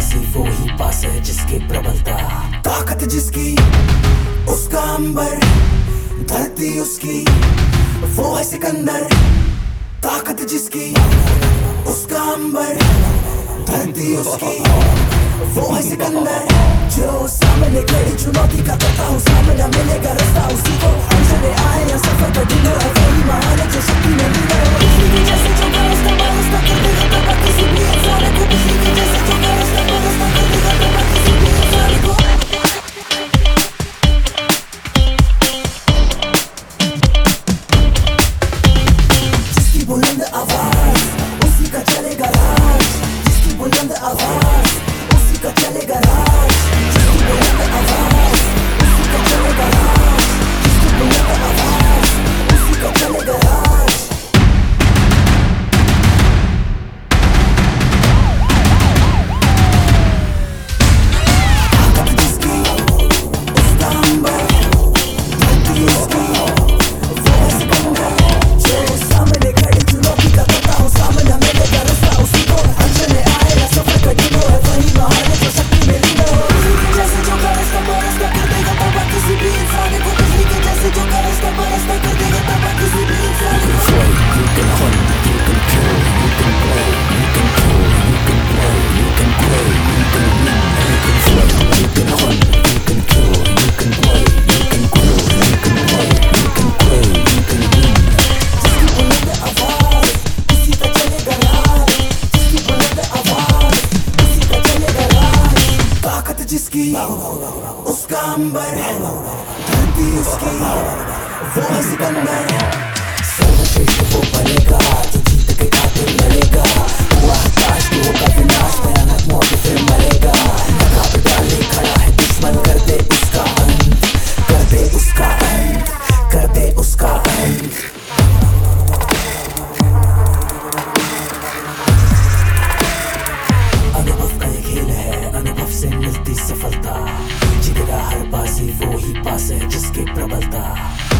बाजी वो ही पास है जिसके प्रबलता। ताकत जिसकी उसका अंबर, धरती उसकी वो है सिकंदर। ताकत जिसकी उसका अंबर, धरती उसकी वो है सिकंदर। जो सामने खड़ी चुनौती का करता हूँ सामना, मिलेगा रास्ता उसी को। अनजाने आए या सफर का दिन है वही महान है जो शक्ति में लीन है। बिजली के जैसे जो बरसता बरसता कर देगा तबाह किसी भी इंसान को। बिजली के जैसे जो बरसता बरसता कर देगा तबाह किसी भी इंसान को। जिसकी बुलंद आवाज उसी का चलेगा राज। जिसकी बुलंद आवाज उसी का चलेगा राज। जिसकी बुलंद आवाज उसी का चलेगा राज। जिसकी बुलंद आवाज उसी का चलेगा राज। ताकत जिसकी उसका अंबर, धरती उसकी वो है सिकंदर। जो सामने खड़ी चुनौती का करता हूँ सामना, मिलेगा रास्ता उसी को। अनजाने आए या सफर का दिन है वही महान है जो शक्ति में लीन है। बिजली के जैसे जो बरसता बरसता कर देगा तबाह किसी भी इंसान को। बिजली के जैसे जो बरसता बरसता कर देगा तबाह किसी भी इंसान को। जिसकी बुलंद आवाज उसी का चलेगा राज। जिसकी बुलंद आवाज उसी का चलेगा राज। ताकत जिसकी उसका अंबर, धरती उसकी वो है सिकंदर। सर्वश्रेष्ठ वो बनेगा जो जीत के खातिर लड़ेगा। हुआ हताश तो होगा विनाश, भयानक मौत फिर मरेगा। लगा पे डाले खड़ा है दुश्मन, कर दे उसका अंत, कर दे उसका अंत, कर दे उसका अंत। अनुभव का ये खेल है, अनुभव से मिलती सफलता। जीतेगा हर बाजी वो ही पास है जिसके प्रबलता।